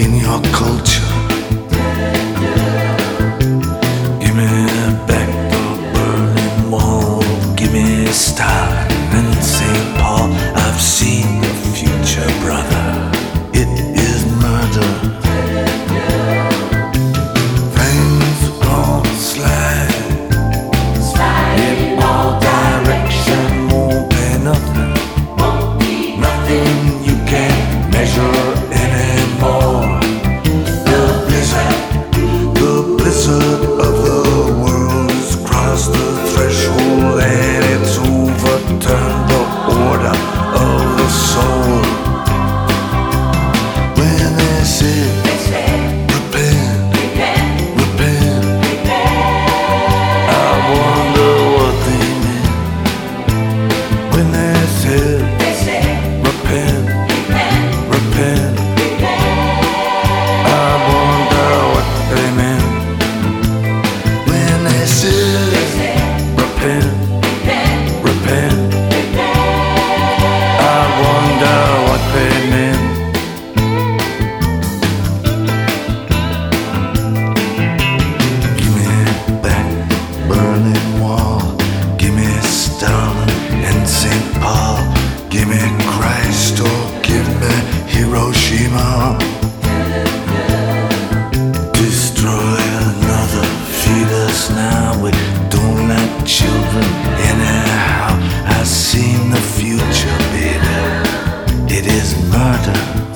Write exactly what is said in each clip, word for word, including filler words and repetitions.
in your culture. Give me back the Berlin Wall. Give me Stalin and Saint Paul. I've seen the future, brother. It is murder. Things are gonna slide, slide in all directions. Won't be nothing, won't be nothing you can't measure anymore. The blizzard, the blizzard of the world has crossed the threshold and it's overturned the order of the soul. When they say, repent, repent, I wonder what they meant. When they said, repent, repent, I wonder what they meant. When they said, repent, repent, I wonder what they meant. Give me back Berlin Wall. Give me Stalin and Saint Paul. Give me Christ or give me Hiroshima. Destroy another, feed us now. We don't like children anyhow. I've seen the future, baby. It is murder.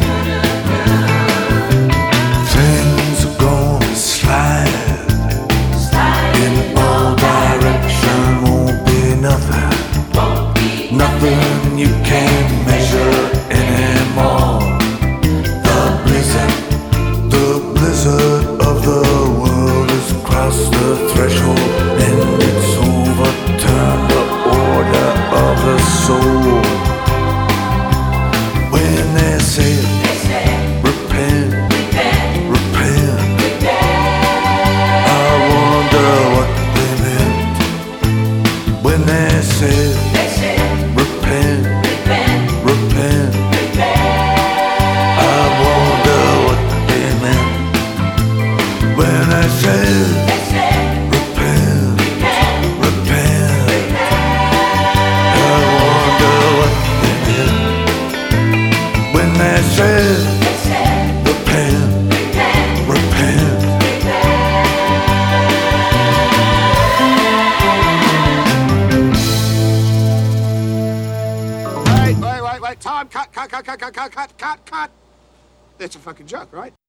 Things are gonna slide in all directions. Won't be nothing, nothing you can't measure anymore. The blizzard, the blizzard of the world has crossed the threshold and it's overturned the order of the soul. When they say, repent, repent, I wonder what they meant. When they say, repent, repent, I wonder what they meant. When they say, repent, repent, I wonder what they meant. When they say, repent, repent. Wait, wait, wait, wait. Time. Cut, cut, cut, cut, cut, cut, cut, cut, cut. That's a fucking joke, right?